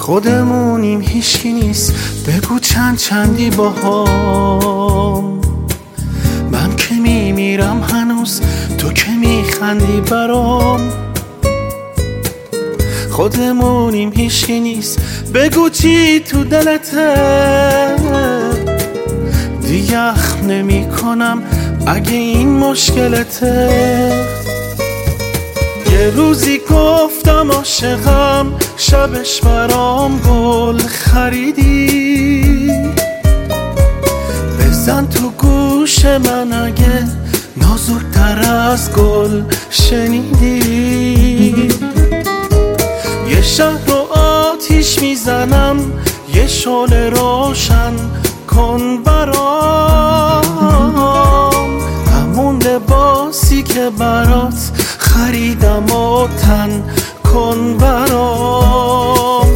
خودمونیم هیچکی نیست، بگو چندی باهام. من که میمیرم هنوز، تو که میخندی برام. خودمونیم هیچکی نیست، بگو چی تو دلته. دیگه اخم نمی کنم اگه این مشکلته. یه روزی گفتم عاشقم، شبش برام گل خریدی. بزن تو گوش من اگه نازک‌تر از گل شنیدی. یه شهر رو آتیش میزنم، یه شعله روشن کن برام. همون لباسی که برات خریدم و تن کن برام.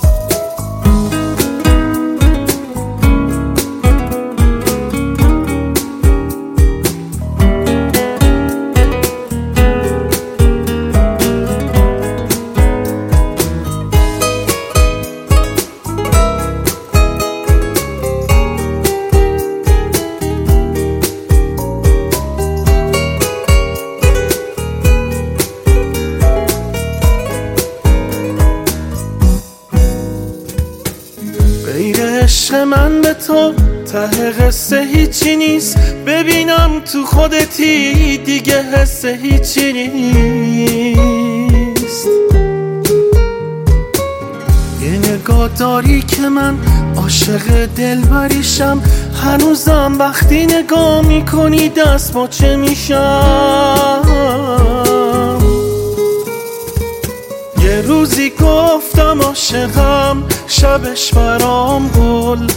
غیر عشق من به تو ته قصه هیچی نیست. ببینم تو خودتی دیگه حس هیچی نیست. یه نگاه داری که من عاشق دلبریشم. هنوزم وقتی نگاه میکنی دست پاچه میشم. یه روزی گفتم عاشقم، شبش برام گل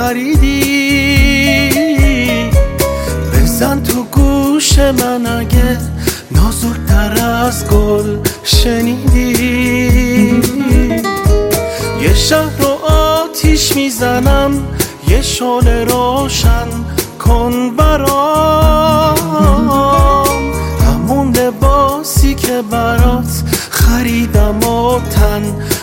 خریدی. بزن تو گوش من اگه نازک‌تر از گل شنیدی. یه شهر رو آتیش میزنم، یه شعله روشن کن برام. همون لباسی که برات خریدم و تن